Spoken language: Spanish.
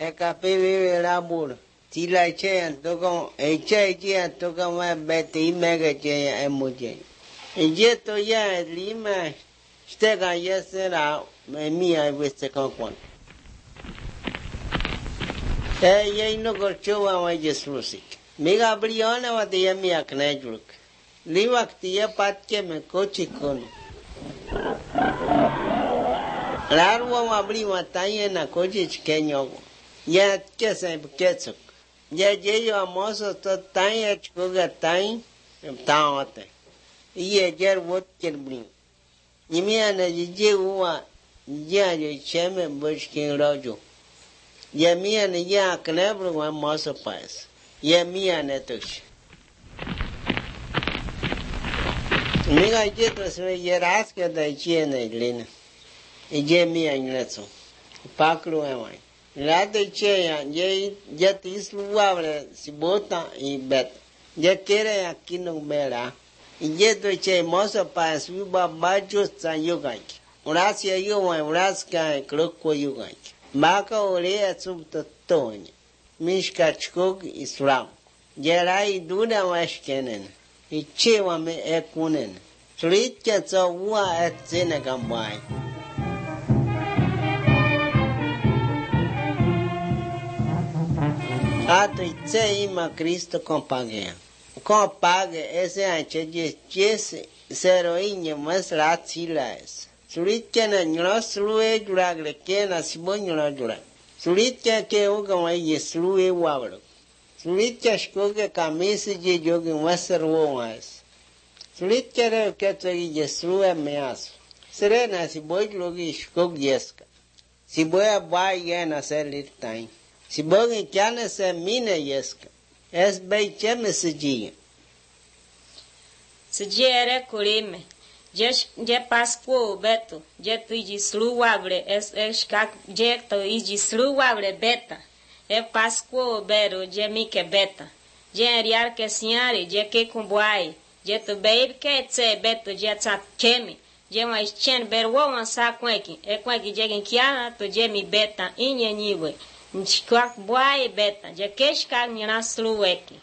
capi vive la bur. Si la che toca, che toca más beti mega che emoje. Y esto ya es lima, stega ya será mía viste con Juan. Ya no corcho a Jesús. Mega briona va de mía knajluk. Livaktia patke me coche con. Largo abrí matanya na coche chiqueño. Ya que se quetzuk. Ya llego a mozo to tanya chuga tan taote. Y ayer vot kerbrin. Y mi ana je uwa ya yo cheme bushkin rojo. Ya mi ana ya knebro wa mozo pais. Ya mi ana tush. Miga jeto se yeras que da chiene lina. Y je mi anletso. Pakru amai. La de cheya ya tisluable si bota y bet. Ya quiere aquí no verá. Y jeto che mozo pa suba bajo san yogai. Urasia yo mai uraska kroko yogai. Maka ore subto tonya. Mishka chkog islam. Jerai duna washkenen. I chewa me ekunen. Slitka ca ua et zene gambai. Ato itse ima Cristo compagea. Compague ese anche jese seroinha mas ratilas. Slitka na nyoslue duragle kena sibonyola dura. Slitka ke uga wa yeslue wablo. Slitka shkoge kamisi je jogi wasarwoas. Slitka ke tagi yeslue meas. Serena si boy logi shkog yeska. Si boya bai yana selitain. Si bogi kyane se mine yeska. Es bei cheme siji. Siji ere kulime. Je pasco beto. Je tu iji sluwabre. Es kak je to iji sluwabre beta. É Páscoa bero, je mike beta. Je ariar que senhare, je que kumbuai. Je tu beir que tse beto, je tsat kemi. Je mais chen ber wo ansa kweki. E kweki je genkiana to je mi beta inye niwe. Nchkwak buai beta. Je keshka nyana sluweki.